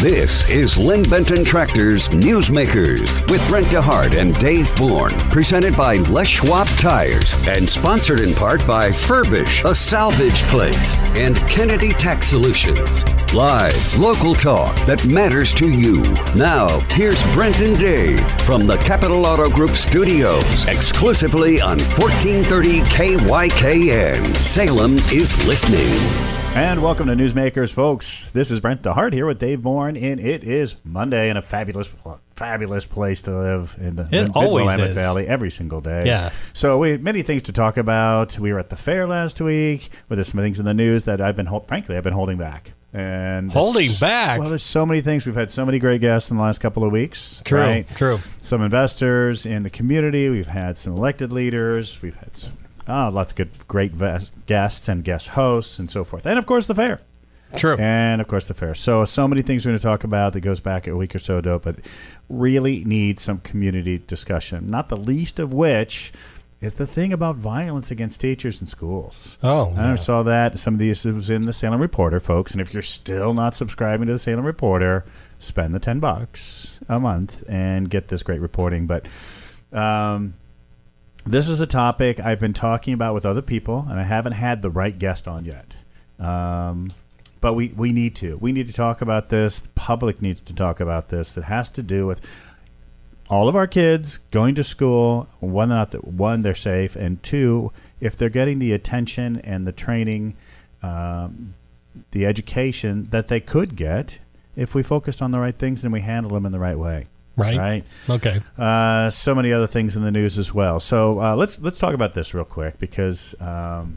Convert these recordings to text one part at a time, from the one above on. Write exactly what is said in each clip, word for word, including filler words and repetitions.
This is Lynn Benton Tractor's Newsmakers with Brent DeHart and Dave Bourne. Presented by Les Schwab Tires and sponsored in part by Furbish, a salvage place, and Kennedy Tax Solutions. Live, local talk that matters to you. Now, here's Brent and Dave from the Capital Auto Group studios, exclusively on fourteen thirty K Y K N. Salem is listening. And welcome to Newsmakers, folks. This is Brent DeHart here with Dave Bourne, and it is Monday and a fabulous, fabulous place to live in the it always Willamette is. Valley every single day. Yeah. So we have many things to talk about. We were at the fair last week, where there's some things in the news that I've been, frankly, I've been holding back. And holding back? Well, there's so many things. We've had so many great guests in the last couple of weeks. True, right? true. Some investors in the community. We've had some elected leaders. We've had some, oh, lots of good, great guests and guest hosts and so forth. And, of course, the fair. True. And, of course, the fair. So, so many things we're going to talk about that goes back a week or so ago, but really need some community discussion, not the least of which is the thing about violence against teachers in schools. Oh, I yeah. saw that. Some of these was in the Salem Reporter, folks, and if you're still not subscribing to the Salem Reporter, spend the ten bucks a month and get this great reporting. But um, this is a topic I've been talking about with other people, and I haven't had the right guest on yet. Um But we, we need to. We need to talk about this. The public needs to talk about this. It has to do with all of our kids going to school. One, not that, one, they're safe, and two, if they're getting the attention and the training, um, the education that they could get if we focused on the right things and we handle them in the right way. Right. Right. Okay. Uh, so many other things in the news as well. So uh, let's let's talk about this real quick because. Um,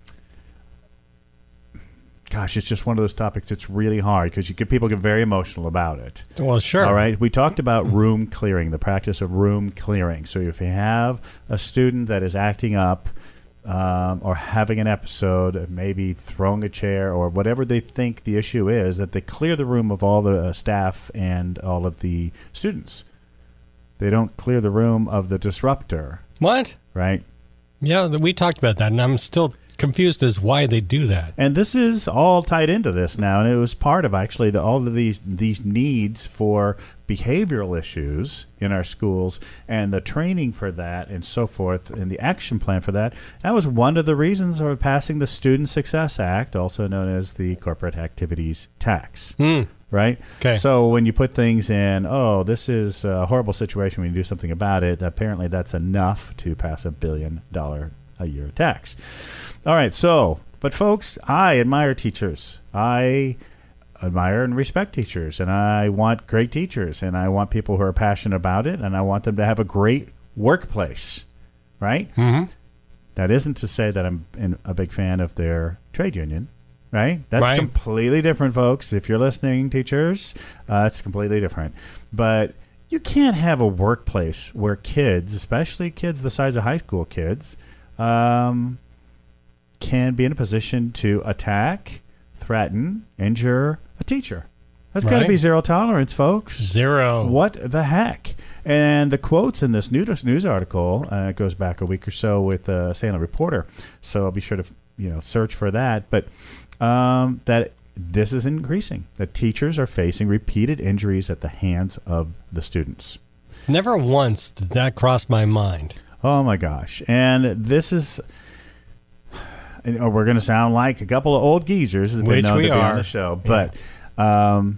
Gosh, it's just one of those topics that's really hard because you get, people get very emotional about it. Well, sure. All right. We talked about room clearing, the practice of room clearing. So if you have a student that is acting up um, or having an episode, of maybe throwing a chair or whatever they think the issue is, that they clear the room of all the uh, staff and all of the students. They don't clear the room of the disruptor. What? Right? Yeah, we talked about that, and I'm still confused as why they do that. And this is all tied into this now, and it was part of actually the, all of these these needs for behavioral issues in our schools and the training for that and so forth and the action plan for that. That was one of the reasons for passing the Student Success Act, also known as the Corporate Activities Tax. Hmm. Right? Okay. So when you put things in, oh, this is a horrible situation, we need to do something about it, apparently that's enough to pass a billion dollar a year tax. All right, so, but folks, I admire teachers. I admire and respect teachers, and I want great teachers, and I want people who are passionate about it, and I want them to have a great workplace, right? Mm-hmm. That isn't to say that I'm in, a big fan of their trade union, right? That's right. completely different, folks. If you're listening, teachers, uh, it's completely different. But you can't have a workplace where kids, especially kids the size of high school kids, um, can be in a position to attack, threaten, injure a teacher. That's got to Right. be zero tolerance, folks. Zero. What the heck? And the quotes in this news news article uh, goes back a week or so with the uh, Salem Reporter, so I'll be sure to you know search for that. But um, that this is increasing. That teachers are facing repeated injuries at the hands of the students. Never once did that cross my mind. Oh my gosh! And this is. And, oh, we're going to sound like a couple of old geezers that have been Which known we to be are. on the show. But um,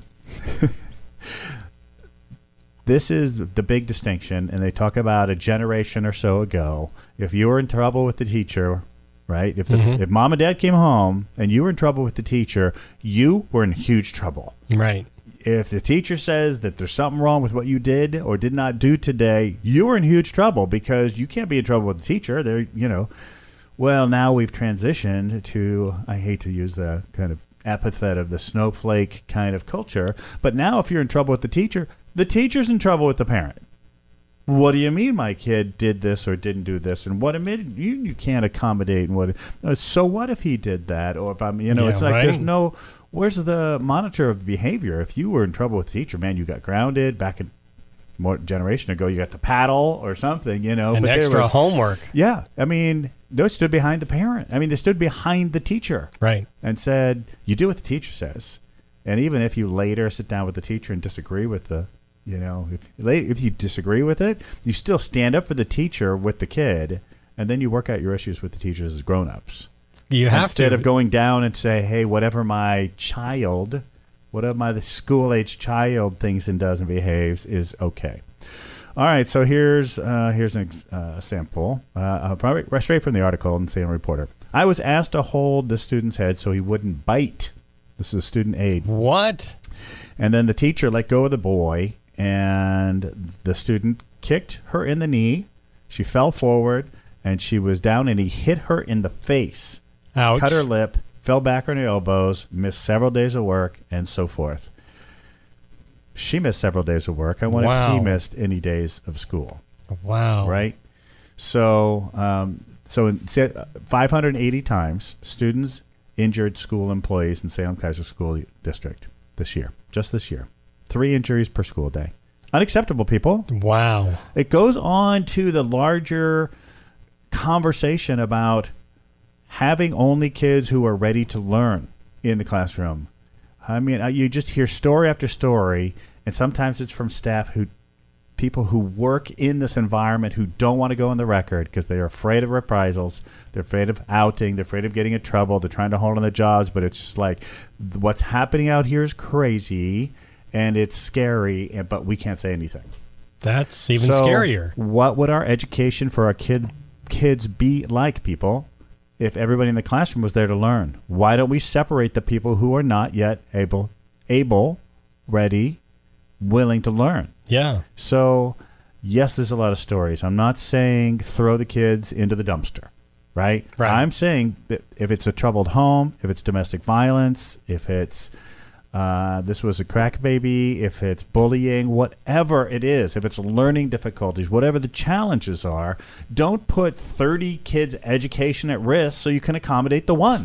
this is the big distinction, and they talk about a generation or so ago. If you were in trouble with the teacher, right? If the, Mm-hmm. if mom and dad came home and you were in trouble with the teacher, you were in huge trouble. Right. If the teacher says that there's something wrong with what you did or did not do today, you were in huge trouble because you can't be in trouble with the teacher. They're, you know... Well, now we've transitioned to, I hate to use the kind of epithet of the snowflake kind of culture, but now if you're in trouble with the teacher, the teacher's in trouble with the parent. What do you mean my kid did this or didn't do this? And what admitted you you can't accommodate? And what? uh, So what if he did that? Or if I'm, you know, Yeah, it's like right. there's no. Where's the monitor of behavior? If you were in trouble with the teacher, man, you got grounded. Back in more generation ago, you got to paddle or something, you know. And but there extra was- homework. Yeah, I mean, they stood behind the parent. I mean, they stood behind the teacher Right. and said, "You do what the teacher says." And even if you later sit down with the teacher and disagree with the, you know, if if you disagree with it, you still stand up for the teacher with the kid, and then you work out your issues with the teachers as grown-ups. You have Instead to. of going down and say, hey, whatever my child, whatever my school-age child thinks and does and behaves is okay. All right, so here's uh, here's an uh, sample, uh, probably straight from the article in Salem Reporter. I was asked to hold the student's head so he wouldn't bite. This is a student aide. What? And then the teacher let go of the boy, and the student kicked her in the knee. She fell forward, and she was down, and he hit her in the face. Ouch. Cut her lip, fell back on her elbows, missed several days of work, and so forth. She missed several days of work. I wonder Wow. if he missed any days of school. Wow. Right? So, um, so in five hundred eighty times, students injured school employees in Salem Keizer School District this year, just this year. Three injuries per school day. Unacceptable, people. Wow. It goes on to the larger conversation about having only kids who are ready to learn in the classroom. I mean, you just hear story after story, and sometimes it's from staff who, people who work in this environment who don't want to go on the record because they're afraid of reprisals, they're afraid of outing, they're afraid of getting in trouble, they're trying to hold on their jobs, but it's just like, what's happening out here is crazy, and it's scary, and, but we can't say anything. That's even So scarier. What would our education for our kid kids be like, people, if everybody in the classroom was there to learn? Why don't we separate the people who are not yet able, able, ready, willing to learn? Yeah. So, yes, there's a lot of stories. I'm not saying throw the kids into the dumpster, right? Right. I'm saying that if it's a troubled home, if it's domestic violence, if it's uh, this was a crack baby, if it's bullying, whatever it is, if it's learning difficulties, whatever the challenges are, don't put thirty kids' education at risk so you can accommodate the one.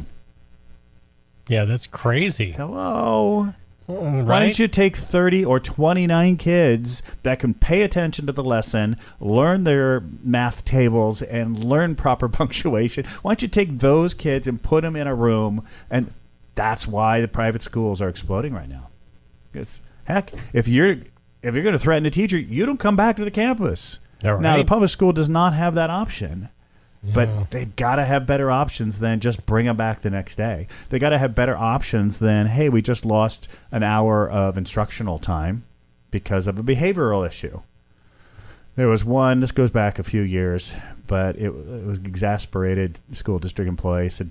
Yeah, that's crazy. Hello? Right? Why don't you take thirty or twenty-nine kids that can pay attention to the lesson, learn their math tables, and learn proper punctuation? Why don't you take those kids and put them in a room? And that's why the private schools are exploding right now. Because, heck, if you're if you're going to threaten a teacher, you don't come back to the campus. All right. Now, the public school does not have that option. Yeah. But they've got to have better options than just bring them back the next day. They got to have better options than, hey, we just lost an hour of instructional time because of a behavioral issue. There was one, this goes back a few years, but it, it was exasperated school district employee said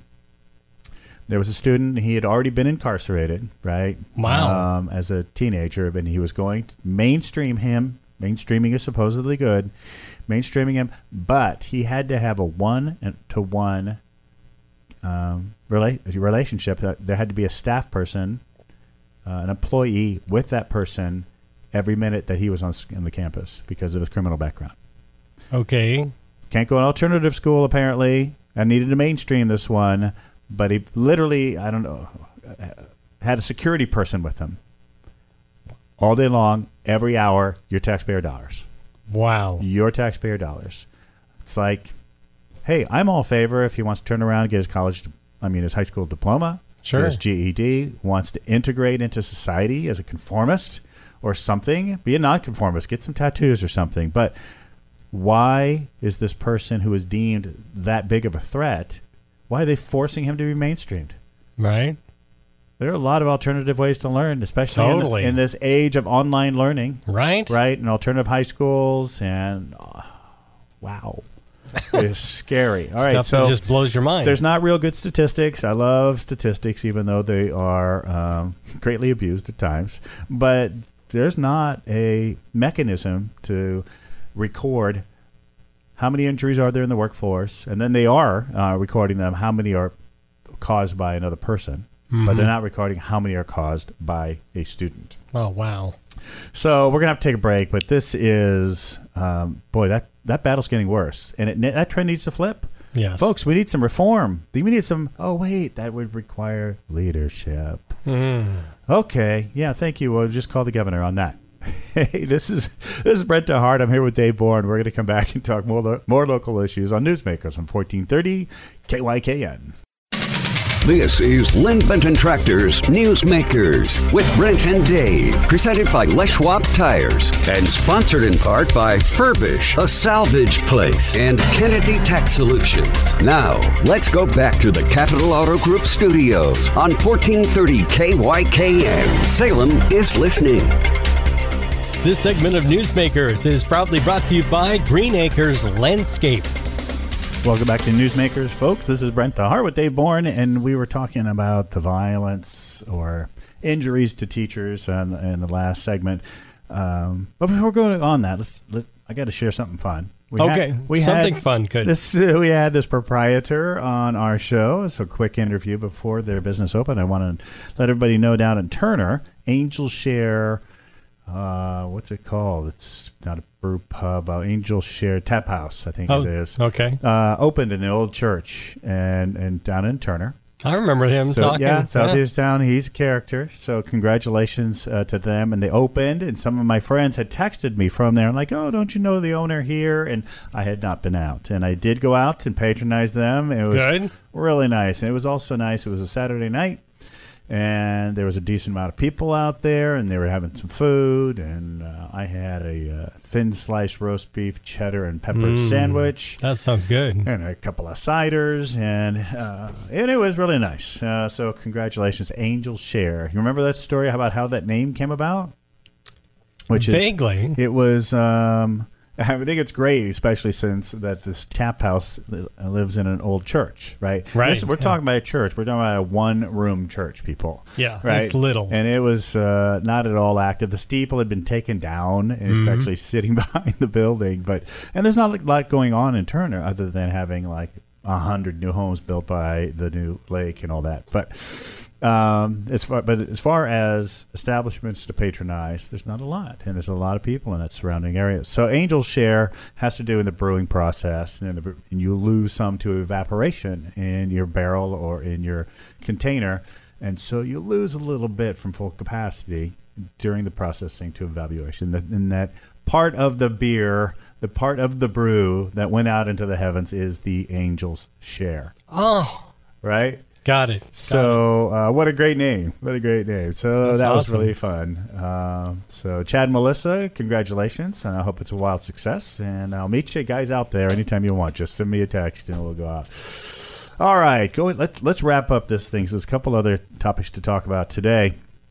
there was a student, he had already been incarcerated, right? Wow. Um, as a teenager, and he was going to mainstream him. Mainstreaming is supposedly good. Mainstreaming him, but he had to have a one-to-one um, rela- relationship. There had to be a staff person, uh, an employee with that person every minute that he was on in the campus because of his criminal background. Okay. Can't go to alternative school, apparently. I needed to mainstream this one, but he literally, I don't know, had a security person with him all day long, every hour, your taxpayer dollars. Wow. Your taxpayer dollars. It's like, hey, I'm all favor if he wants to turn around and get his college, I mean, his high school diploma, Sure. get his G E D, wants to integrate into society as a conformist or something, be a nonconformist, get some tattoos or something. But why is this person who is deemed that big of a threat, why are they forcing him to be mainstreamed? Right. There are a lot of alternative ways to learn, especially Totally. in, in this age of online learning. Right. Right, and alternative high schools, and uh, wow, it's scary. All right, Stuff so that just blows your mind. there's not real good statistics. I love statistics, even though they are um, greatly abused at times. But there's not a mechanism to record how many injuries are there in the workforce, and then they are uh, recording them. How many are caused by another person? Mm-hmm. But they're not recording how many are caused by a student. Oh, wow. So we're going to have to take a break, but this is, um, boy, that, that battle's getting worse. And it, that trend needs to flip. Yes. Folks, we need some reform. We need some, oh, wait, that would require leadership. Mm. Okay, yeah, thank you. We'll just call the governor on that. Hey, this is this is Brent DeHart. I'm here with Dave Bourne. We're going to come back and talk more, lo- more local issues on Newsmakers on fourteen thirty K Y K N. This is Lynn Benton Tractors Newsmakers with Brent and Dave, presented by Les Schwab Tires and sponsored in part by Furbish, a salvage place, and Kennedy Tax Solutions. Now, let's go back to the Capital Auto Group studios on fourteen thirty K Y K N. Salem is listening. This segment of Newsmakers is proudly brought to you by Green Acres Landscape. Welcome back to Newsmakers, folks. This is Brent the Heart with Dave Bourne, and we were talking about the violence or injuries to teachers in, in the last segment. Um, but before going on that, let's let, I got to share something fun. We okay, had, we something had fun could. This, uh, we had this proprietor on our show. It's a quick interview before their business opened. I want to let everybody know down in Turner, Angel Share. Uh, what's it called? It's not a brew pub. Uh, Angel Share Tap House, I think oh, it is. Okay. Uh, opened in the old church and, and down in Turner. I remember him so, talking. Yeah, Southeast yeah. Town. He's a character. So congratulations uh, to them. And they opened, and some of my friends had texted me from there. I'm like, oh, don't you know the owner here? And I had not been out. And I did go out and patronize them. It was Good. really nice. And it was also nice. It was a Saturday night. And there was a decent amount of people out there, and they were having some food. And uh, I had a uh, thin sliced roast beef, cheddar, and pepper mm, sandwich. That sounds good. And a couple of ciders, and uh, and it was really nice. Uh, so congratulations, Angel Share. You remember that story about how that name came about? Which Vaguely. Is, it was... Um, I think it's great, especially since that this tap house lives in an old church, right? Right. This, we're yeah. talking about a church. We're talking about a one-room church, people. Yeah, right? It's little. And it was uh, not at all active. The steeple had been taken down, and it's mm-hmm. actually sitting behind the building. But and there's not a lot going on in Turner other than having like a hundred new homes built by the new lake and all that. But um, as far but as far as establishments to patronize, there's not a lot, and there's a lot of people in that surrounding area. So Angel Share has to do in the brewing process, and, the, and you lose some to evaporation in your barrel or in your container, and so you lose a little bit from full capacity during the processing to evaporation. And that part of the beer, the part of the brew that went out into the heavens is the Angel's Share. Oh, right. Got it. Got so uh, what a great name. What a great name. So That's that was awesome. really fun. Uh, so Chad and Melissa, congratulations. And I hope it's a wild success. And I'll meet you guys out there anytime you want. Just send me a text and we'll go out. All right. Go, let's, let's wrap up this thing. So there's a couple other topics to talk about today.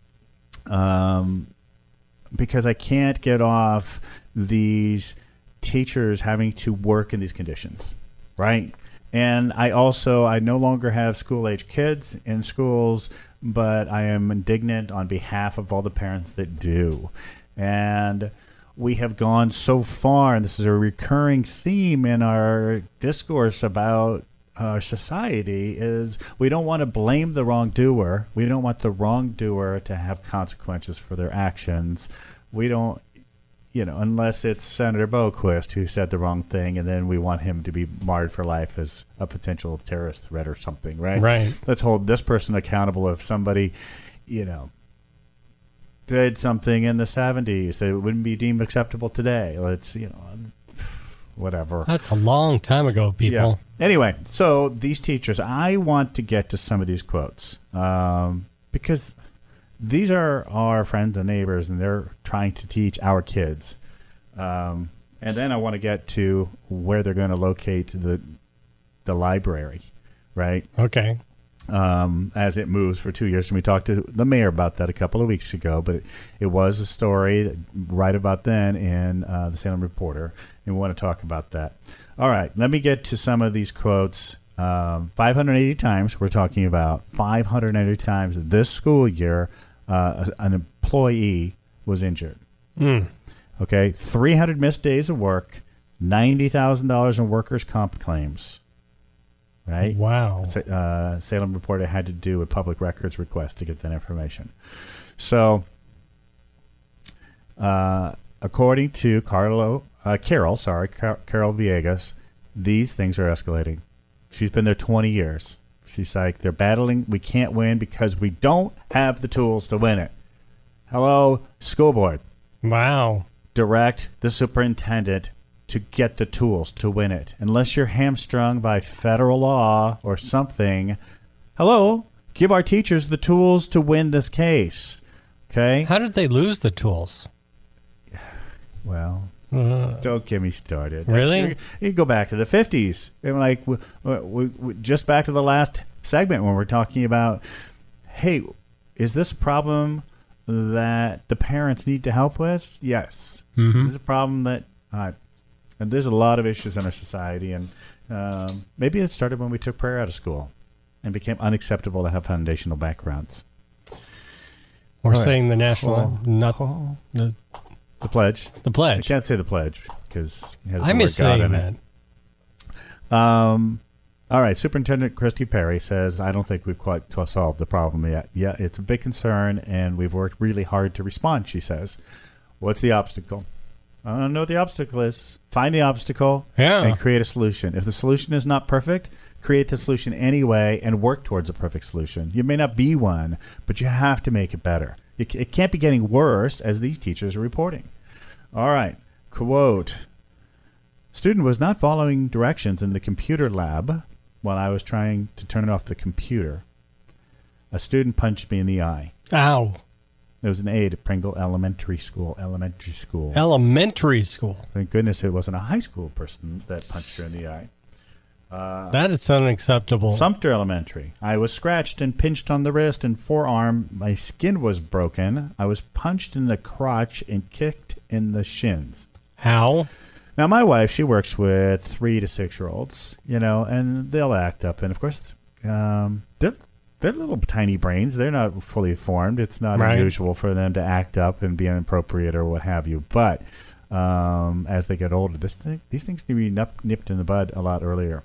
Um, because I can't get off these teachers having to work in these conditions, right? And I also, I no longer have school-age kids in schools, but I am indignant on behalf of all the parents that do. And we have gone so far, and this is a recurring theme in our discourse about our society, is we don't want to blame the wrongdoer. We don't want the wrongdoer to have consequences for their actions. We don't, you know, unless it's Senator Boquist who said the wrong thing, and then we want him to be marred for life as a potential terrorist threat or something, right? Right. Let's hold this person accountable if somebody, you know, did something in the seventies that wouldn't be deemed acceptable today. Let's, you know, whatever. That's a long time ago, people. Yeah. Anyway, so these teachers, I want to get to some of these quotes um, because these are our friends and neighbors, and they're trying to teach our kids. Um, and then I want to get to where they're going to locate the the library, right? Okay. Um, as it moves for two years. And we talked to the mayor about that a couple of weeks ago, but it, it was a story right about then in uh, the Salem Reporter, and we want to talk about that. All right, let me get to some of these quotes. Um, five hundred eighty times, we're talking about five hundred eighty times this school year, uh, an employee was injured. Mm. Okay, three hundred missed days of work, ninety thousand dollars in workers' comp claims. Right? Wow. Uh, Salem Reporter had to do a public records request to get that information. So, uh, according to Carlo, uh, Carol, sorry, Car- Carol Villegas, these things are escalating. She's been there twenty years. She's like, they're battling. We can't win because we don't have the tools to win it. Hello, school board. Wow. Direct the superintendent to get the tools to win it. Unless you're hamstrung by federal law or something, hello, give our teachers the tools to win this case. Okay? How did they lose the tools? Well, Uh, don't get me started. Really? You, you go back to the fifties. And like, w- w- w- just back to the last segment when we're talking about, hey, is this a problem that the parents need to help with? Yes. Mhm. Is this a problem that, uh, and there's a lot of issues in our society, and um, maybe it started when we took prayer out of school and became unacceptable to have foundational backgrounds. We're All right. saying the national, Well, not oh, the, the pledge. the I pledge. can't say the pledge because it has the I word miss God saying in that. it. Um, all right, Superintendent Christy Perry says, I don't think we've quite solved the problem yet. Yeah, it's a big concern, and we've worked really hard to respond, she says. What's the obstacle? I don't know what the obstacle is. Find the obstacle Yeah. and create a solution. If the solution is not perfect, create the solution anyway and work towards a perfect solution. You may not be one, but you have to make it better. It, it can't be getting worse, as these teachers are reporting. All right, quote. Student was not following directions in the computer lab while I was trying to turn off the computer. A student punched me in the eye. Ow. There was an aide at Pringle Elementary School. Elementary school. Elementary school. Thank goodness it wasn't a high school person that punched her in the eye. Uh, That is unacceptable. Sumter Elementary. I was scratched and pinched on the wrist and forearm. My skin was broken. I was punched in the crotch and kicked in the shins. How? Now, my wife, she works with three to six-year-olds, you know, and they'll act up. And, of course, um, they're, they're little tiny brains. They're not fully formed. It's not Right. unusual for them to act up and be inappropriate or what have you. But um, as they get older, this thing, these things need to be nip, nipped in the bud a lot earlier.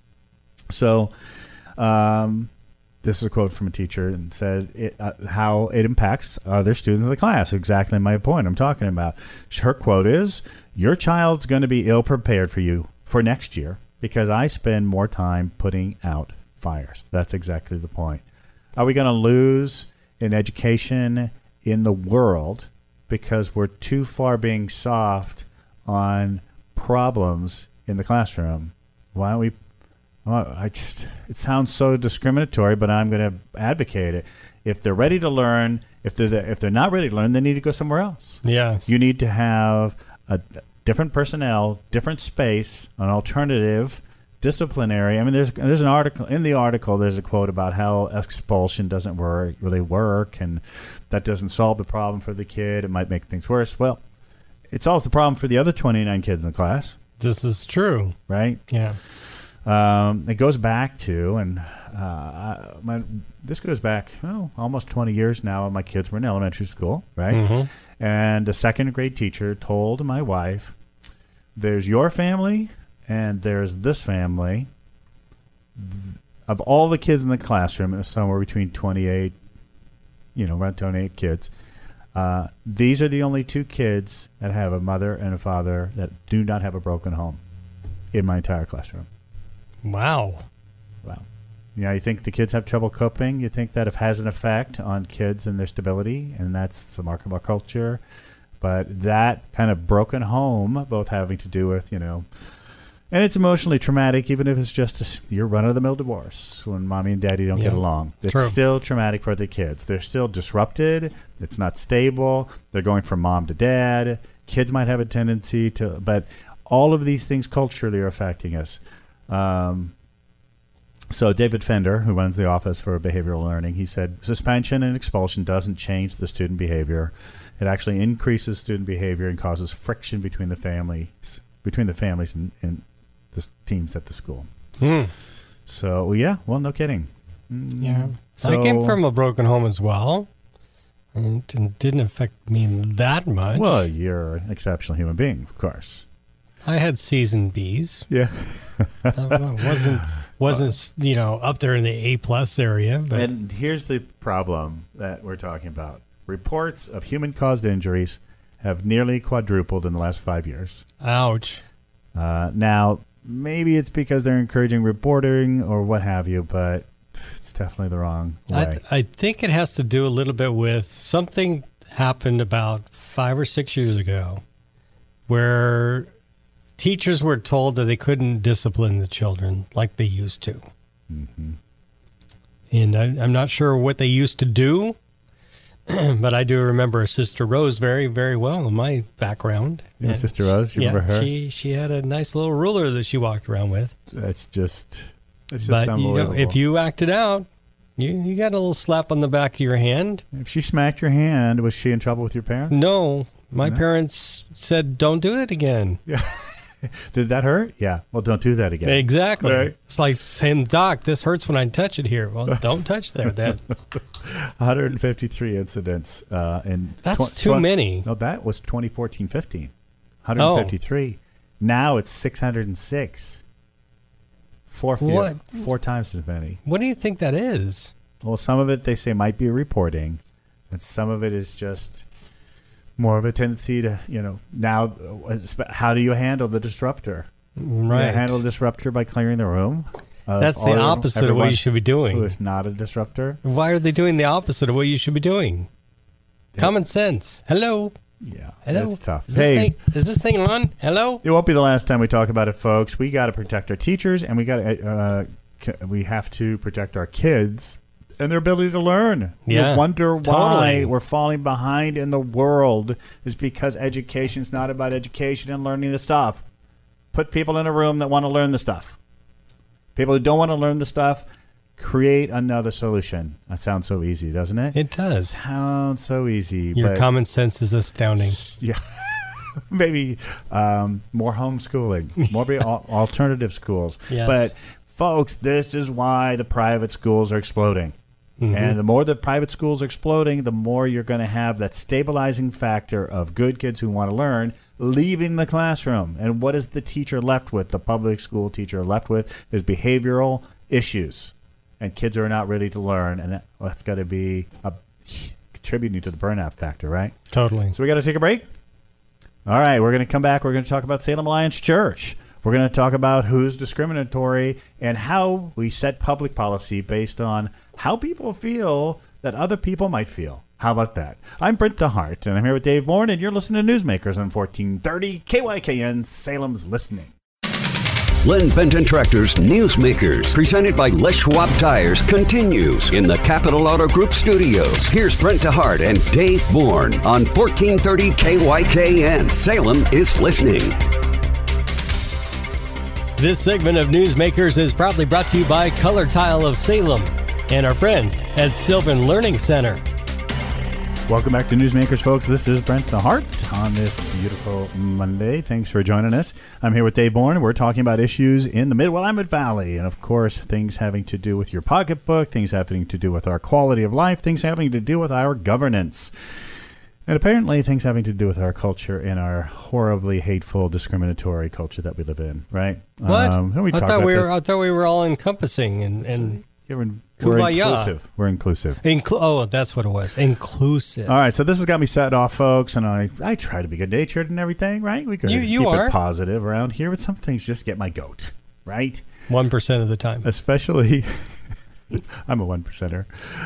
So um, this is a quote from a teacher and said it, uh, how it impacts other students in the class. Exactly my point I'm talking about. Her quote is, your child's going to be ill prepared for you for next year because I spend more time putting out fires. That's exactly the point. Are we going to lose in education in the world because we're too far being soft on problems in the classroom? Why don't we Well, I just, it sounds so discriminatory, but I'm going to advocate it. If they're ready to learn, if they're, if they're not ready to learn, they need to go somewhere else. Yes. You need to have a different personnel, different space, an alternative, disciplinary. I mean, there's there's an article, in the article, there's a quote about how expulsion doesn't work, really work, and that doesn't solve the problem for the kid. It might make things worse. Well, it solves the problem for the other twenty-nine kids in the class, This is true. right? Yeah. Um, it goes back to, and uh, my, this goes back oh, almost twenty years now. My kids were in elementary school, right? Mhm. And a second grade teacher told my wife, there's your family and there's this family. Of all the kids in the classroom, it was somewhere between twenty-eight, you know, around twenty-eight kids. Uh, these are the only two kids that have a mother and a father that do not have a broken home in my entire classroom. Wow. Wow. You know, you think the kids have trouble coping. You think that it has an effect on kids and their stability, and that's the mark of our culture. But that kind of broken home, both having to do with, you know, and it's emotionally traumatic, even if it's just a, your run-of-the-mill divorce when mommy and daddy don't Yeah. get along. It's True. still traumatic for the kids. They're still disrupted. It's not stable. They're going from mom to dad. Kids might have a tendency to, but all of these things culturally are affecting us. Um, so David Fender, who runs the Office for Behavioral Learning, he said, suspension and expulsion doesn't change the student behavior. It actually increases student behavior and causes friction between the families, between the families and, and the teams at the school. Hmm. So, well, yeah, well, no kidding. Mm, Yeah. So, I came from a broken home as well. And it didn't affect me that much. well, you're an exceptional human being, of course. I had C's and B's. Yeah. uh, wasn't wasn't you know up there in the A plus area, but And here's the problem that we're talking about. Reports of human-caused injuries have nearly quadrupled in the last five years. ouch. Uh, now, maybe it's because they're encouraging reporting or what have you, but it's definitely the wrong I, way. th- I think it has to do a little bit with something happened about five or six years ago where teachers were told that they couldn't discipline the children like they used to. Mm-hmm. And I, I'm not sure what they used to do, but I do remember Sister Rose very, very well in my background. Yeah, Sister Rose, you yeah, remember her? She, she had a nice little ruler that she walked around with. That's just, it's just but unbelievable. You know, if you acted out, you, you got a little slap on the back of your hand. If she smacked your hand, was she in trouble with your parents? No. My No? parents said, don't do it again. Yeah. Did that hurt? Yeah. Well, don't do that again. Exactly. Right. It's like saying, Doc, this hurts when I touch it here. Well, don't touch there then. one hundred fifty-three incidents. Uh, in That's tw- too tw- many. No, that was twenty fourteen fifteen. one hundred fifty-three. Oh. Now it's six hundred six. Four, few, What? four times as many. What do you think that is? Well, some of it they say might be reporting, and some of it is just more of a tendency to, you know, now, how do you handle the disruptor? Right. You handle the disruptor by clearing the room. of That's the all- opposite of what everyone you should be Who doing. is not a disruptor. Why are they doing the opposite of what you should be doing? Yeah. Common sense. Hello. Yeah, Hello. that's tough. Is Hey, this, thing, is this thing on? Hello? it won't be the last time we talk about it, folks. We got to protect our teachers, and we got to uh, c- we have to protect our kids and their ability to learn. Yeah, You wonder why totally. we're falling behind in the world is because education's not about education and learning the stuff. Put people in a room that want to learn the stuff. People who don't want to learn the stuff, create another solution. That sounds so easy, doesn't it? It does. sounds so easy. Your but common sense is astounding. Yeah. Maybe um, more homeschooling, more be al- alternative schools. Yes. But, folks, this is why the private schools are exploding. Mhm. And the more the private schools are exploding, the more you're going to have that stabilizing factor of good kids who want to learn leaving the classroom. And what is the teacher left with? The public school teacher left with is behavioral issues. And kids are not ready to learn. And that, well, that's got to be a, contributing to the burnout factor, right? Totally. So we got to take a break. All right, we're going to come back. We're going to talk about Salem Alliance Church. We're going to talk about who's discriminatory and how we set public policy based on how people feel that other people might feel. How about that? I'm Brent DeHart, and I'm here with Dave Bourne, and you're listening to Newsmakers on fourteen thirty K Y K N, Salem's Listening. Len Benton Tractor's Newsmakers, presented by Les Schwab Tires, continues in the Capital Auto Group studios. Here's Brent DeHart and Dave Bourne on fourteen thirty K Y K N. Salem is listening. This segment of Newsmakers is proudly brought to you by Color Tile of Salem and our friends at Sylvan Learning Center. Welcome back to Newsmakers, folks. This is Brent DeHart on this beautiful Monday. Thanks for joining us. I'm here with Dave Bourne. We're talking about issues in the Mid-Willamette Valley. And, of course, things having to do with your pocketbook, things having to do with our quality of life, things having to do with our governance. And apparently things having to do with our culture and our horribly hateful, discriminatory culture that we live in, right? What? Um, we I talked thought about we were. this. I thought we were all encompassing and and Yeah, we're, we're Kumbaya. inclusive. We're inclusive. inclu- Oh, that's what it was. Inclusive. All right, so this has got me set off, folks, and I, I try to be good-natured and everything, right? We could You- you keep are. it positive around here, but some things just get my goat, right? One percent of the time. Especially, I'm a one percenter,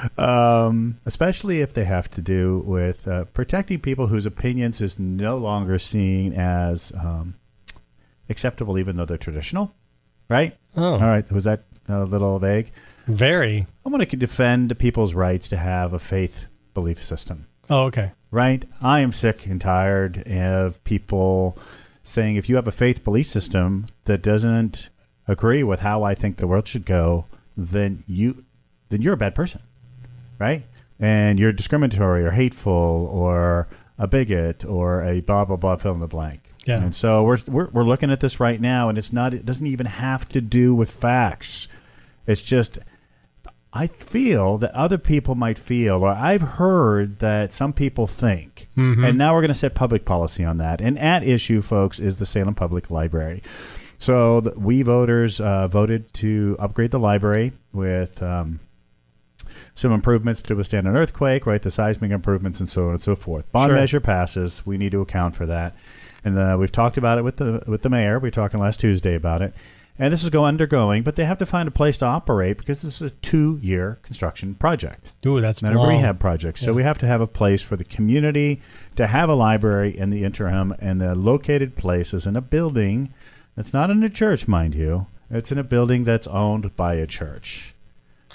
um, especially if they have to do with uh, protecting people whose opinions is no longer seen as um, acceptable, even though they're traditional, right? Oh, All right, was that a little vague? very. I'm going to defend people's rights to have a faith belief system. Oh, okay. Right? I am sick and tired of people saying if you have a faith belief system that doesn't agree with how I think the world should go, then you then you're a bad person. Right? And you're discriminatory or hateful or a bigot or a blah blah blah fill in the blank. Yeah. And so we're we're we're looking at this right now, and it's not it doesn't even have to do with facts. It's just I feel that other people might feel, or I've heard that some people think, Mhm. and now we're going to set public policy on that. And at issue, folks, is the Salem Public Library. So the, we voters uh, voted to upgrade the library with um, some improvements to withstand an earthquake, right? The seismic improvements and so on and so forth. Bond Sure. measure passes. We need to account for that. And uh, we've talked about it with the with the mayor. We were talking last Tuesday about it. And this is go undergoing, but they have to find a place to operate because this is a two-year construction project, Ooh, that's not a long. rehab project. So Yeah. we have to have a place for the community to have a library in the interim, and the located place is in a building that's not in a church, mind you. It's in a building that's owned by a church.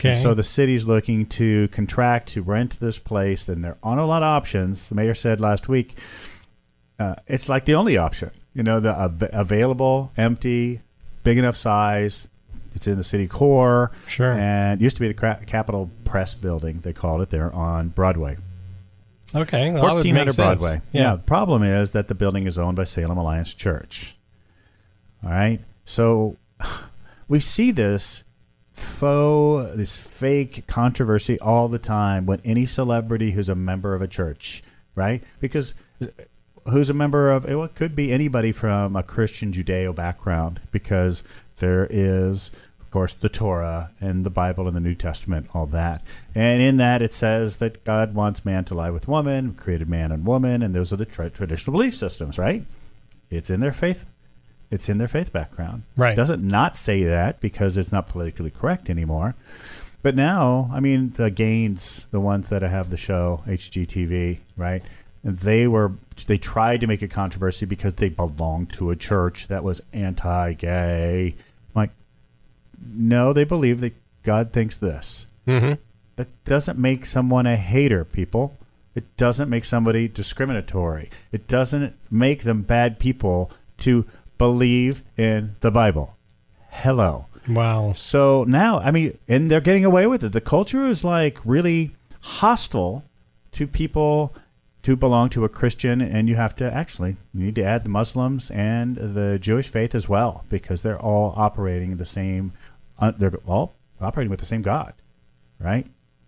Okay. And so the city's looking to contract to rent this place, and there aren't a lot of options. The mayor said last week, uh, it's like the only option. You know, the av- available, empty, big enough size. It's in the city core. Sure. And it used to be the Cra- Capitol Press building, they called it there, on Broadway. Okay. Well, that would fourteen hundred make sense. Broadway. Yeah. Yeah. The problem is that the building is owned by Salem Alliance Church. All right. So we see this faux, this fake controversy all the time when any celebrity who's a member of a church, right? Because who's a member of, well, it could be anybody from a Christian Judeo background, because there is, of course, the Torah and the Bible and the New Testament, all that. And in that, it says that God wants man to lie with woman, created man and woman, and those are the tra- traditional belief systems, right? It's in their faith. It's in their faith background. Right. It doesn't not say that because it's not politically correct anymore. But now, I mean, the Gaines, the ones that have the show, H G T V, right? They were they tried to make a controversy because they belonged to a church that was anti-gay. Like, no, they believe that God thinks this. Mm-hmm. That doesn't make someone a hater, people. It doesn't make somebody discriminatory. It doesn't make them bad people to believe in the Bible. Hello. Wow. So now, I mean, and they're getting away with it. The culture is like really hostile to people to belong to a Christian, and you have to actually, you need to add the Muslims and the Jewish faith as well, because they're all operating the same, uh, they're all operating with the same God, right?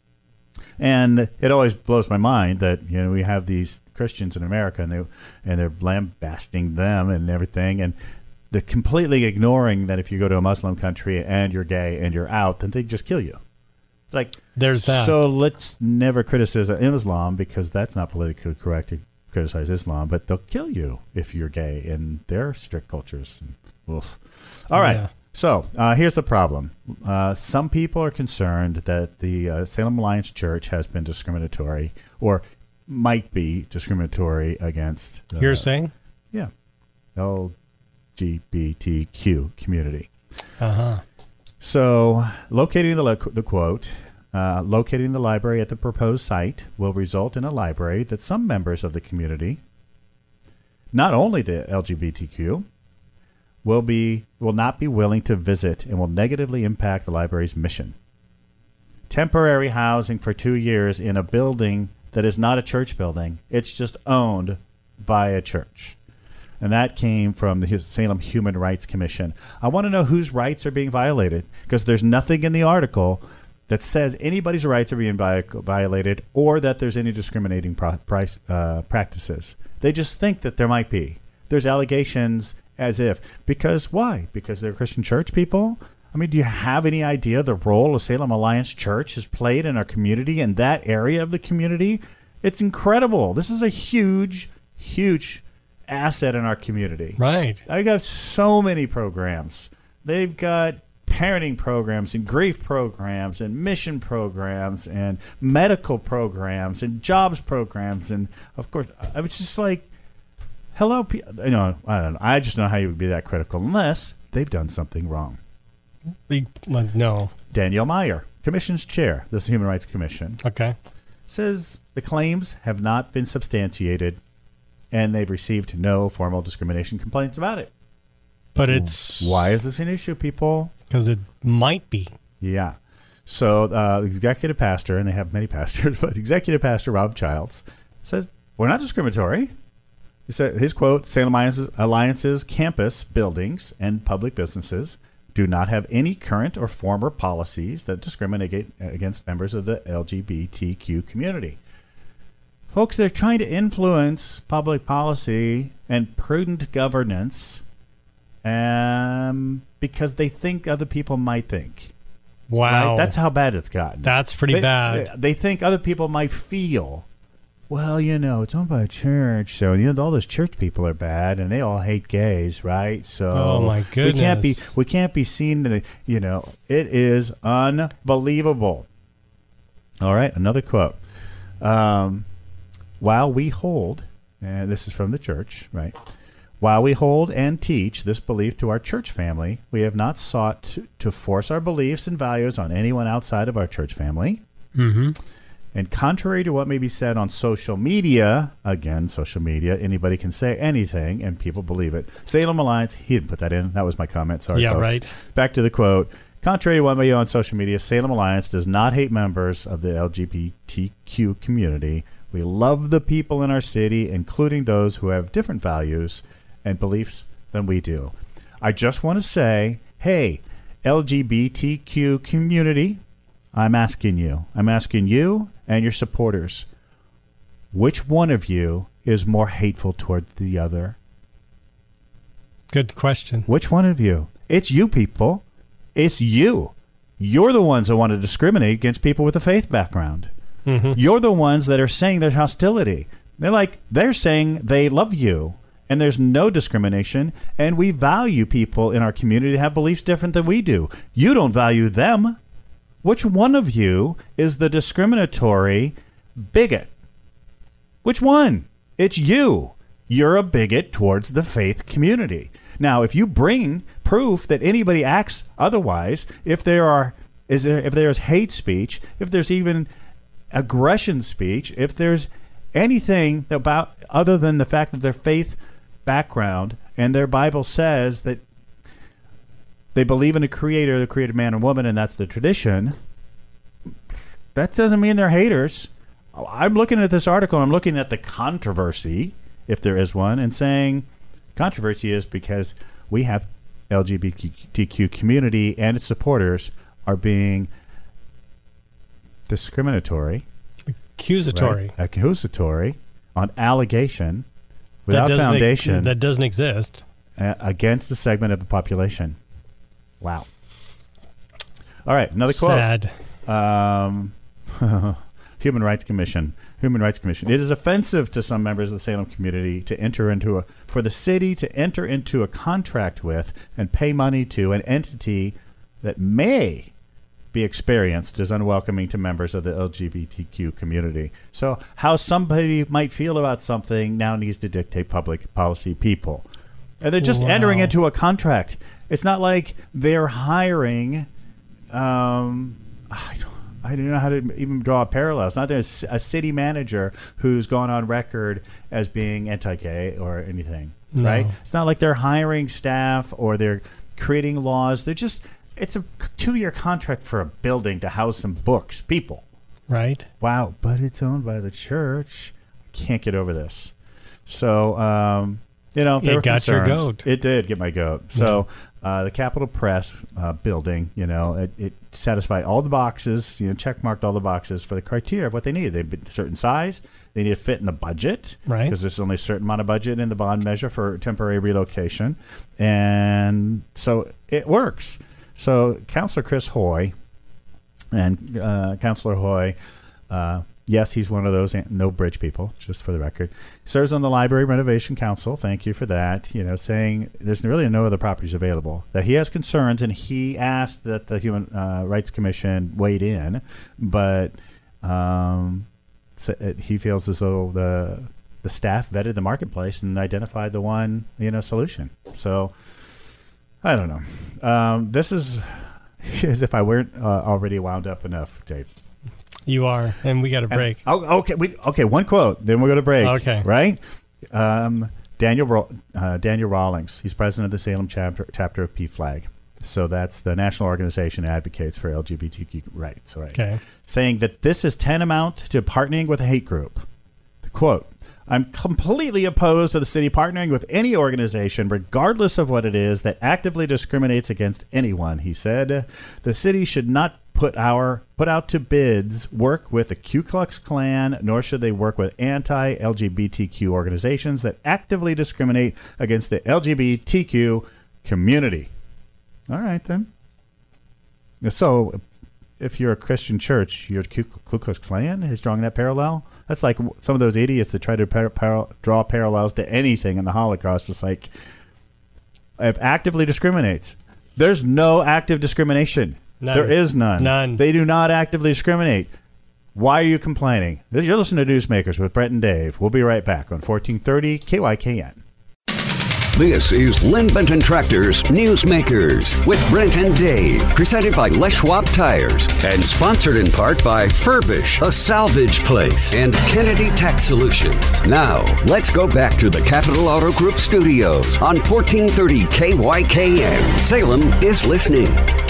And it always blows my mind that, you know, we have these Christians in America, and they and they're lambasting them and everything, and they're completely ignoring that if you go to a Muslim country and you're gay and you're out, then they just kill you. It's like, there's that. So let's never criticize Islam, because that's not politically correct to criticize Islam, but they'll kill you if you're gay in their strict cultures. Oof. All right. Yeah. So uh, here's the problem. Uh, some people are concerned that the uh, Salem Alliance Church has been discriminatory, or might be discriminatory against uh, You're saying? yeah, L G B T Q community. Uh-huh. So locating the, lo- the quote, uh, locating the library at the proposed site will result in a library that some members of the community, not only the L G B T Q, will be will not be willing to visit, and will negatively impact the library's mission. Temporary housing for two years in a building that is not a church building. It's just owned by a church. And that came from the Salem Human Rights Commission. I want to know whose rights are being violated, because there's nothing in the article that says anybody's rights are being vi- violated or that there's any discriminating pro- price, uh, practices. They just think that there might be. There's allegations as if. Because why? Because they're Christian church people? I mean, do you have any idea the role of Salem Alliance Church has played in our community, in that area of the community? It's incredible. This is a huge, huge asset in our community. Right. I got so many programs. They've got parenting programs and grief programs and mission programs and medical programs and jobs programs. And, of course, I was just like, hello, pe- you know, I don't know. I just don't know how you would be that critical unless they've done something wrong. We, well, no. Danielle Meyer, Commission's chair, this Human Rights Commission, Okay. says the claims have not been substantiated and they've received no formal discrimination complaints about it. But it's... Why is this an issue, people? Because it might be. Yeah. So uh, the executive pastor, and they have many pastors, but executive pastor Rob Childs says, we're not discriminatory. He said, his quote, Salem Alliance's, Alliance's campus buildings and public businesses do not have any current or former policies that discriminate against members of the L G B T Q community. Folks, they're trying to influence public policy and prudent governance um, because they think other people might think. Wow. Right? That's how bad it's gotten. That's pretty they, bad. They, they think other people might feel, well, you know, it's owned by a church, so you know all those church people are bad, and they all hate gays, right? So Oh, my we can't be goodness. we can't be seen. To the, you know, it is unbelievable. All right, another quote. Um, while we hold, and this is from the church, right? While we hold and teach this belief to our church family, we have not sought to, to force our beliefs and values on anyone outside of our church family. Mm-hmm. And contrary to what may be said on social media, again, social media, anybody can say anything and people believe it. Salem Alliance, he didn't put that in. That was my comment. Sorry, yeah, folks. right. Back to the quote. Contrary to what may be on social media, Salem Alliance does not hate members of the L G B T Q community. We love the people in our city, including those who have different values and beliefs than we do. I just want to say, hey, L G B T Q community, I'm asking you, I'm asking you and your supporters, which one of you is more hateful toward the other? Good question. Which one of you? It's you people. It's you. You're the ones that want to discriminate against people with a faith background. Mm-hmm. You're the ones that are saying there's hostility. They're like, they're saying they love you. And there's no discrimination, and we value people in our community to have beliefs different than we do. You don't value them. Which one of you is the discriminatory bigot? Which one? It's you. You're a bigot towards the faith community. Now, if you bring proof that anybody acts otherwise, if there are is there if there's hate speech, if there's even aggression speech, if there's anything about other than the fact that their faith background and their Bible says that they believe in a creator that created man and woman, and that's the tradition, that doesn't mean they're haters. I'm looking at this article, I'm looking at the controversy, if there is one, and saying controversy is because we have L G B T Q community and its supporters are being discriminatory, accusatory, right? accusatory on allegation without that foundation e- that doesn't exist uh, against a segment of the population. Wow. All right, another quote. Sad. Um, Human Rights Commission. Human Rights Commission. It is offensive to some members of the Salem community to enter into a for the city to enter into a contract with and pay money to an entity that may be experienced as unwelcoming to members of the L G B T Q community. So how somebody might feel about something now needs to dictate public policy people. And they're just Wow. entering into a contract. It's not like they're hiring, um, I don't, I don't know how to even draw a parallel. It's not there's a city manager who's gone on record as being anti-gay or anything, No. right? It's not like they're hiring staff or they're creating laws. They're just, it's a two-year contract for a building to house some books, people. Right. Wow, but it's owned by the church. Can't get over this. So, um, you know, there It were got your concerns. goat. It did get my goat. So, uh, the Capitol Press uh, building, you know, it, it satisfied all the boxes, you know, check marked all the boxes for the criteria of what they needed. They needed a certain size. They needed to fit in the budget. Right. Because there's only a certain amount of budget in the bond measure for temporary relocation. And so it works. So Councilor Chris Hoy and uh, Councilor Hoy, uh, yes, he's one of those no bridge people, just for the record, serves on the Library Renovation Council. Thank you for that. You know, saying there's really no other properties available. That he has concerns, and he asked that the Human uh, Rights Commission weighed in, but um, so it, he feels as though the the staff vetted the marketplace and identified the one you know solution. So. I don't know. Um, this is as if I weren't uh, already wound up enough, Dave. You are, and we got a break. And, oh, okay. We, okay, one quote, then we're going to break. Okay. Right? Um, Daniel uh, Daniel Rawlings, he's president of the Salem chapter, chapter of P FLAG. So that's the national organization that advocates for L G B T Q rights. Right? Okay. Saying that this is tantamount to partnering with a hate group. The quote, I'm completely opposed to the city partnering with any organization, regardless of what it is, that actively discriminates against anyone, he said. The city should not put our put out to bids work with the Ku Klux Klan, nor should they work with anti-L G B T Q organizations that actively discriminate against the L G B T Q community. All right, then. So, if you're a Christian church, your Ku Klux Klan is drawing that parallel? That's like some of those idiots that try to par- par- draw parallels to anything in the Holocaust. It's like, if actively discriminates, there's no active discrimination. None. There is none. None. They do not actively discriminate. Why are you complaining? You're listening to Newsmakers with Brett and Dave. We'll be right back on fourteen thirty K Y K N. This is Lynn Benton Tractors Newsmakers with Brent and Dave, presented by Les Schwab Tires and sponsored in part by Furbish, a salvage place, and Kennedy Tax Solutions. Now, let's go back to the Capital Auto Group studios on fourteen thirty K Y K N. Salem is listening.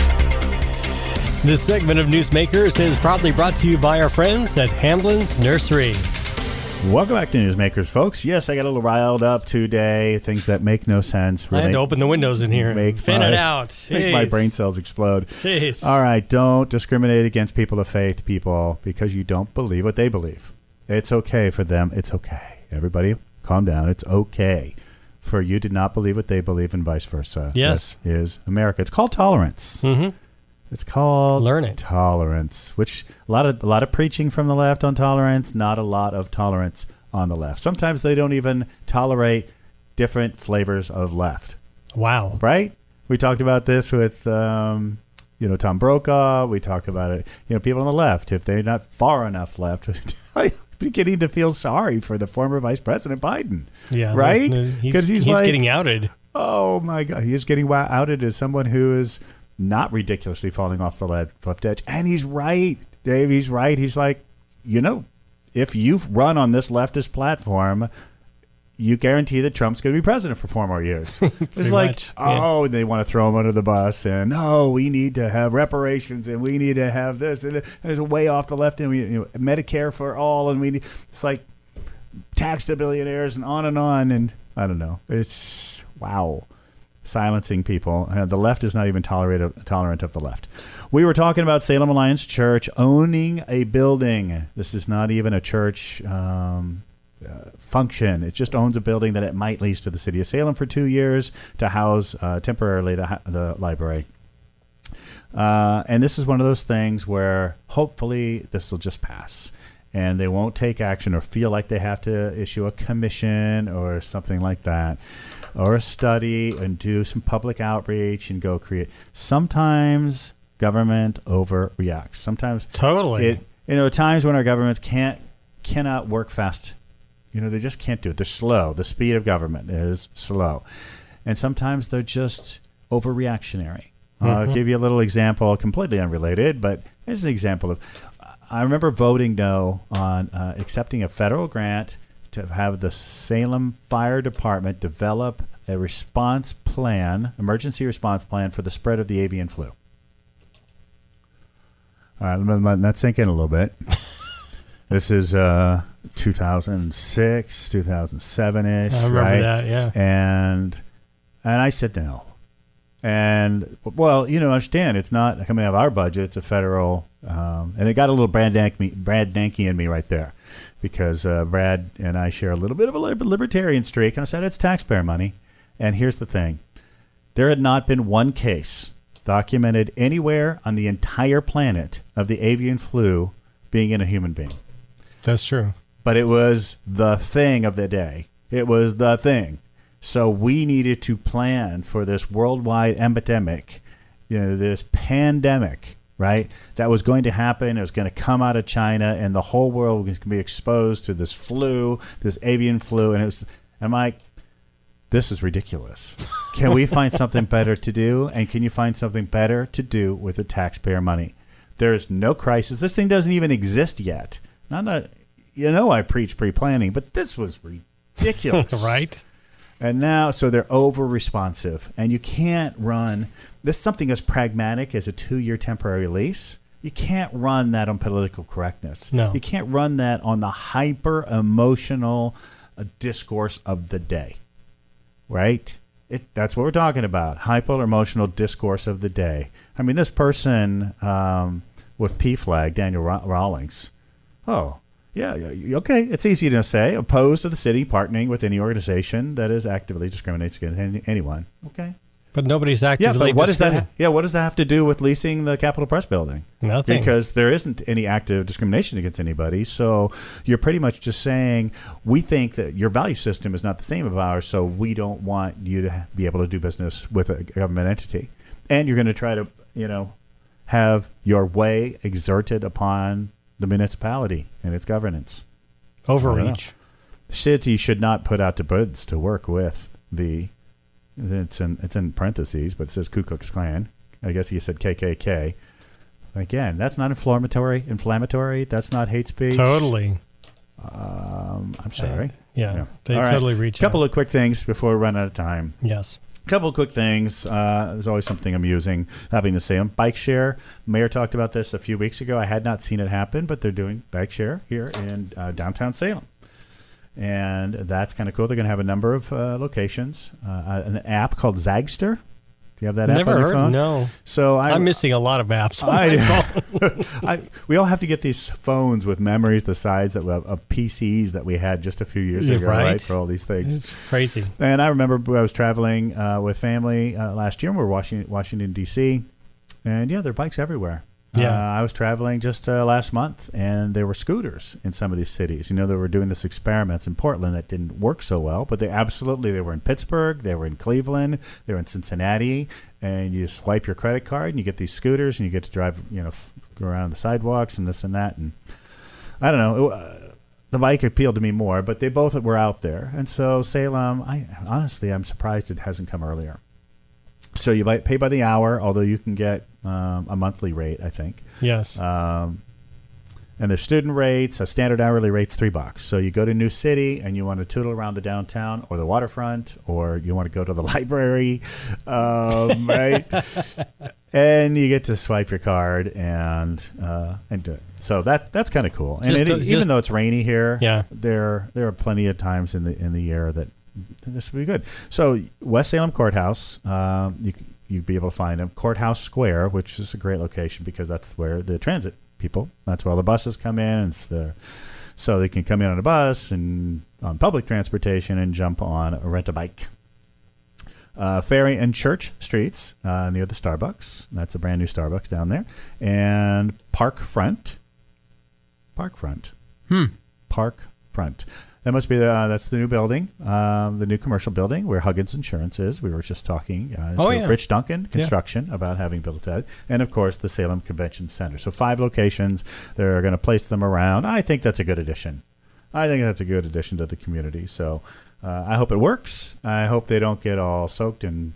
This segment of Newsmakers is proudly brought to you by our friends at Hamlin's Nursery. Welcome back to Newsmakers, folks. Yes, I got a little riled up today. Things that make no sense. I had to open the windows in here and fin my, it out. Make my brain cells explode. Jeez. All right, don't discriminate against people of faith, people, because you don't believe what they believe. It's okay for them. It's okay. Everybody, calm down. It's okay for you to not believe what they believe and vice versa. Yes. This is America. It's called tolerance. Mm-hmm. It's called Learn it. Tolerance, which a lot of a lot of preaching from the left on tolerance, not a lot of tolerance on the left. Sometimes they don't even tolerate different flavors of left. Wow. Right? We talked about this with um, you know, Tom Brokaw. We talk about it, you know, people on the left, if they're not far enough left, I'm beginning to feel sorry for the former Vice President Biden. Yeah. Right? Because he's, he's, he's like, getting outed. Oh my God. He's getting outed as someone who is not ridiculously falling off the left edge. And he's right, Dave. He's right. He's like, you know, if you run on this leftist platform, you guarantee that Trump's going to be president for four more years. It's like, much, yeah. oh, they want to throw him under the bus, and no, we need to have reparations, and we need to have this, and it's way off the left, and we, you know, Medicare for all, and we need, it's like tax the billionaires, and on and on, and I don't know. It's wow. Silencing people. Uh, the left is not even tolerate, tolerant of the left. We were talking about Salem Alliance Church owning a building. This is not even a church um, uh, function. It just owns a building that it might lease to the city of Salem for two years to house uh, temporarily the, the library. Uh, and this is one of those things where hopefully this will just pass. And they won't take action or feel like they have to issue a commission or something like that, or a study and do some public outreach and go create. Sometimes government overreacts. Sometimes Totally. it, you know, times when our governments can't cannot work fast. You know, they just can't do it. They're slow. The speed of government is slow, and sometimes they're just overreactionary. Mm-hmm. I'll give you a little example, completely unrelated, but here's an example of. I remember voting no on uh, accepting a federal grant to have the Salem Fire Department develop a response plan, emergency response plan for the spread of the avian flu. All right, let that sink in a little bit. This is uh, two thousand six, two thousand seven-ish, I remember right? that, yeah. And and I said no. And, well, you know, understand, it's not coming out of our budget. It's a federal, um, and it got a little Brad Danke, Brad Danke in me right there, because uh, Brad and I share a little bit of a libertarian streak, and I said, it's taxpayer money. And here's the thing. There had not been one case documented anywhere on the entire planet of the avian flu being in a human being. That's true. But it was the thing of the day. It was the thing. So we needed to plan for this worldwide epidemic, you know, this pandemic, right? That was going to happen. It was going to come out of China, and the whole world was going to be exposed to this flu, this avian flu. And it was, I'm like, this is ridiculous. Can we find something better to do? And can you find something better to do with the taxpayer money? There is no crisis. This thing doesn't even exist yet. Not a, you know, I preach pre-planning, but this was ridiculous. Right? And now, so they're over-responsive. And you can't run, this something as pragmatic as a two-year temporary lease. You can't run that on political correctness. No. You can't run that on the hyper-emotional uh, discourse of the day. Right? It, that's what we're talking about. Hyper-emotional discourse of the day. I mean, this person um, with P FLAG, Daniel Rawlings, oh, yeah, okay. It's easy to say. Opposed to the city partnering with any organization that is actively discriminates against any, anyone. Okay. But nobody's actively. Yeah, but what does that? Ha- yeah, what does that have to do with leasing the Capitol Press building? Nothing. Because there isn't any active discrimination against anybody. So you're pretty much just saying we think that your value system is not the same as ours, so we don't want you to be able to do business with a government entity, and you're going to try to, you know, have your way exerted upon the municipality and its governance. Overreach. The city should not put out to bids to work with the It's in it's in parentheses, but it says Ku Klux Klan. I guess he said K K K. Again, that's not inflammatory. Inflammatory. That's not hate speech. Totally. Um, I'm sorry. Uh, yeah, yeah, they All totally right. reach Couple out. of quick things before we run out of time. Yes. Couple of quick things. Uh, there's always something amusing happening to Salem. Bike share. Mayor talked about this a few weeks ago. I had not seen it happen, but they're doing bike share here in uh, downtown Salem. And that's kind of cool. They're going to have a number of uh, locations. Uh, an app called Zagster. Do you have that app Never on your heard. phone? No. So I, I'm missing a lot of apps on I, my phone. I, we all have to get these phones with memories the size that of, of P Cs that we had just a few years Yeah, ago, right. right? For all these things. It's crazy. And I remember I was traveling uh, with family uh, last year. And we were Washington, Washington D C, and yeah, there are bikes everywhere. Yeah. Uh, I was traveling just uh, last month, and there were scooters in some of these cities. You know, they were doing this experiments in Portland that didn't work so well, but they absolutely, they were in Pittsburgh, they were in Cleveland, they were in Cincinnati, and you swipe your credit card, and you get these scooters, and you get to drive, you know, f- go around the sidewalks and this and that. And I don't know, it, uh, the bike appealed to me more, but they both were out there. And so Salem, I honestly, I'm surprised it hasn't come earlier. So you might pay by the hour, although you can get um, a monthly rate, I think. Yes. Um, and there's student rates. A standard hourly rate's three bucks. So you go to New City and you want to tootle around the downtown or the waterfront, or you want to go to the library, um, right? And you get to swipe your card and uh, and do it. So that that's kind of cool. And Just it, to- even just- though it's rainy here, Yeah. there there are plenty of times in the in the year that this would be good. So West Salem Courthouse, um, you you'd be able to find them. Courthouse Square, which is a great location because that's where the transit people, that's where all the buses come in. It's the so they can come in on a bus and on public transportation and jump on a rent a bike. Uh, Ferry and Church Streets uh, near the Starbucks. That's a brand new Starbucks down there. And Park Front. Park Front. Hmm. Park Front. That must be the, uh, that's the new building, um, the new commercial building where Huggins Insurance is. We were just talking uh, Oh, to yeah. Rich Duncan Construction about having built that. And, of course, the Salem Convention Center. So five locations. They're going to place them around. I think that's a good addition. I think that's a good addition to the community. So uh, I hope it works. I hope they don't get all soaked in,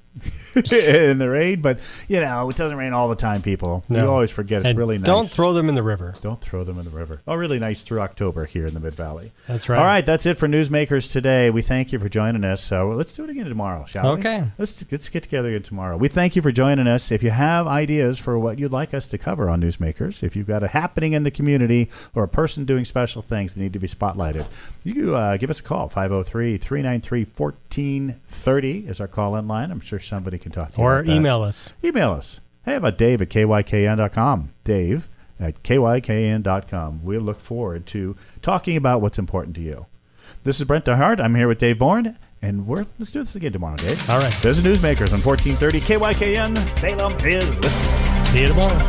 in the rain. But, you know, it doesn't rain all the time, people. No. You always forget it's And really nice. don't throw them in the river. Don't throw them in the river. Oh, really nice through October here in the Mid-Valley. That's right. All right, that's it for Newsmakers today. We thank you for joining us. So let's do it again tomorrow, shall we? Okay. Let's, let's get together again tomorrow. We thank you for joining us. If you have ideas for what you'd like us to cover on Newsmakers, if you've got a happening in the community or a person doing special things that need to be spotlighted, you uh, give us a call. five oh three, three nine three, one four three oh is our call-in line. I'm sure somebody can talk to you Or about that. email us. Email us. Hey, how about Dave at K Y K N dot com? Dave at K Y K N dot com. We'll look forward to talking about what's important to you. This is Brent DeHart. I'm here with Dave Bourne, and we're let's do this again tomorrow, Dave. All right. This is Newsmakers on fourteen thirty K Y K N. Salem is listening. See you tomorrow.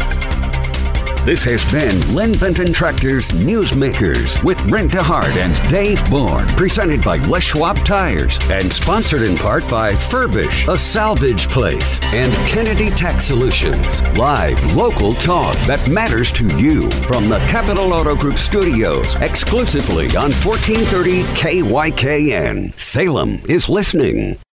This has been Lynn Benton Tractor's Newsmakers with Brent DeHart and Dave Bourne, presented by Les Schwab Tires and sponsored in part by Furbish, a salvage place, and Kennedy Tax Solutions. Live local talk that matters to you from the Capital Auto Group studios, exclusively on fourteen thirty K Y K N. Salem is listening.